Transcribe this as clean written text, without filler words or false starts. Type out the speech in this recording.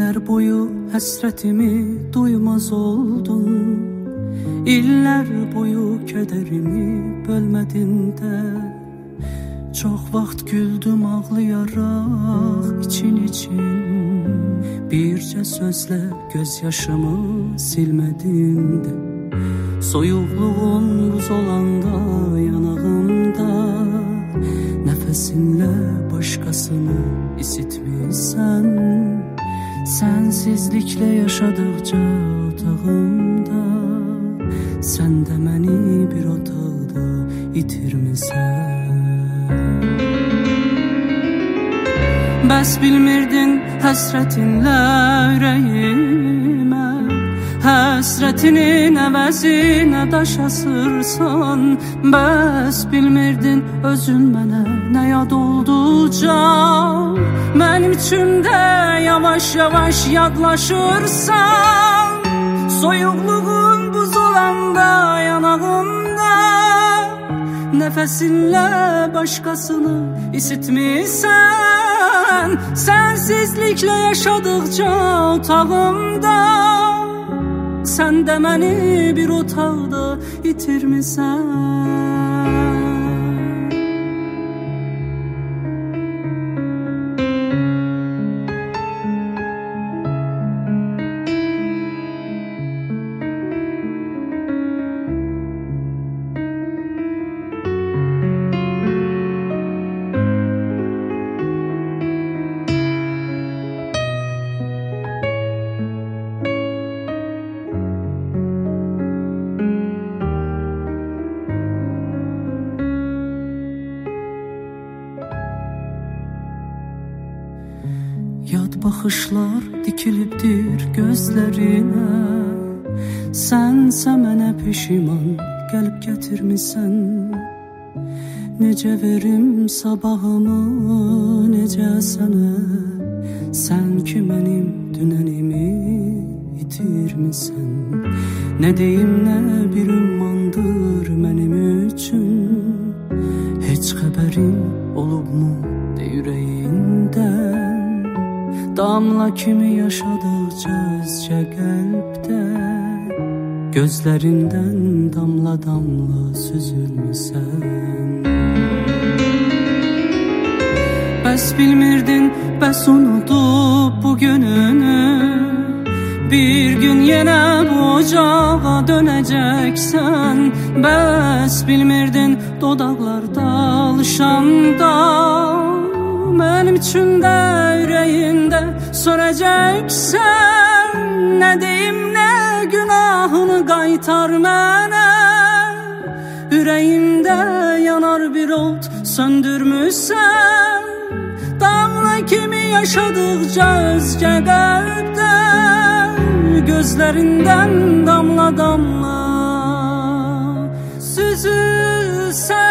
İllər boyu həsrətimi duymaz oldun. İllər boyu kədərimi bölmədin də. Çox vaxt güldüm ağlayaraq için. Bircə sözlə göz yaşımı silmədin də. Soyuqluğun buz olanda yanağımda, nəfəsinlə başqasını isitmişsən. Sensizliklə yaşadıqca otağımda, sən də məni bir otaqda itirmisən. Bəs bilmirdin həsrətinlə ürəyimə, həsrətinin əvəzinə daş asırsan. Bəs bilmirdin özün mənə nə yad olduca, mənim içimdə yavaş-yavaş yadlaşırsan. Soyuqluğun buz olanda yanağımda, nəfəsinlə başqasını isitmişsən. Sensizliklə yaşadıqca otağımda, sən də məni bir otaqda itirmisən. Yad baxışlar dikilibdir gözlərinə, sənsə mənə peşiman gəlib gətirmisən. Necə verim sabahımı, necə sənə, sən ki mənim dünənimi itirmisən. Nə deyim, nə bir ümmandır mənim üçün, heç xəbərim olubmu de ürəyindən. Damla kimi yaşadıqca özcə qəlbdə, gözlərindən damla-damla süzülmüsən. Bəs bilmirdin, bəs unudub bu gününü, bir gün yenə bu ocağa dönəcəksən. Bəs bilmirdin, dodaqlarda alışanda, mənim içində, ürəyində sönəcəksən. Nə deyim, nə günahını qaytar mənə, ürəyimdə yanar bir ot söndürmüsən. Damla kimi yaşadıqca özgə qəlbdə, gözlərindən damla-damla süzülsən.